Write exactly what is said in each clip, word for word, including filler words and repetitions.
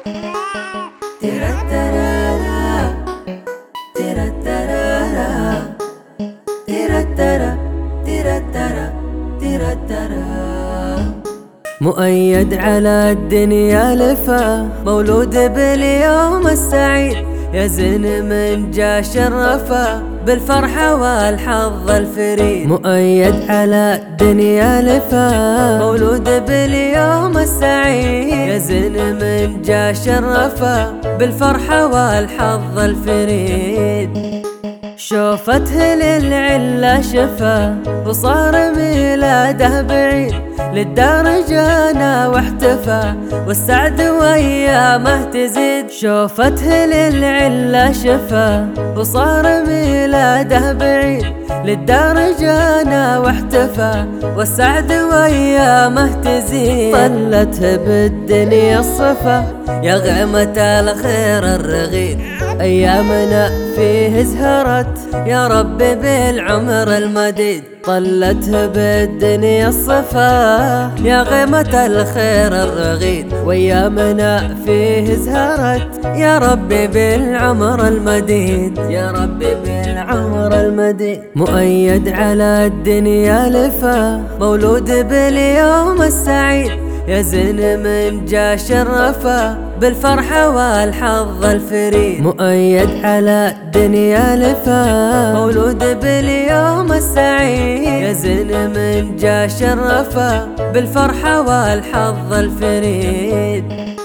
مؤيد على الدنيا لفا، مولود باليوم السعيد، يزن من جا شرفا بالفرحة والحظ الفريد. مؤيد على الدنيا لفا، مولود باليوم السعيد، يزن من جا شرفا بالفرحة والحظ الفريد. شوفته للعلة شفا وصار ميلاده بعيد، للدار جانا واحتفى والسعد وايامه تزيد. شوفته للعلة شفا وصار ميلاده بعيد، للدار جانا واحتفى والسعد وايامه تزيد. طلته بالدنيا الصفا يا غيمة الخير الرغيد، ايامنا فيه زهرت يا رب بالعمر المديد. طلته بالدنيا الصفا يا غيمة الخير الرغيد، وايامنا فيه زهرت يا رب بالعمر المديد، يا رب بالعمر المديد. مؤيد على الدنيا لفا، مولود باليوم السعيد، يزن من جا شرفا بالفرحة والحظ الفريد. مؤيد على الدنيا لفا، مولود باليوم السعيد، يزن من جا شرفا بالفرحة والحظ الفريد.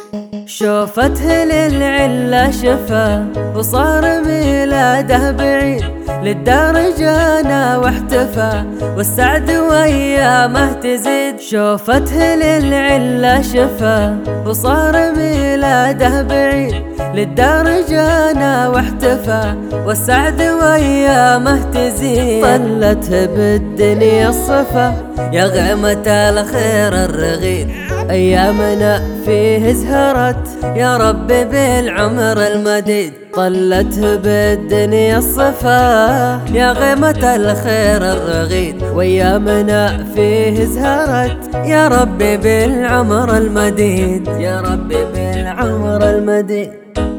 شوفته للعلة شفا وصار ميلاده بعيد، للدار جانا واحتفى والسعد وايامه تزيد. شوفته للعلة شفا وصار ميلاده بعيد، للدار جانا واحتفى والسعد وايامه تزيد. طلته بالدنيا الصفا يا غيمة الخير الرغيد، ايامنا فيه زهرت يا رب بالعمر المديد. طلته بالدنيا الصفا يا غيمة الخير الرغيد، وايامنا فيه زهرت يا رب بالعمر المديد، يا رب بالعمر المديد.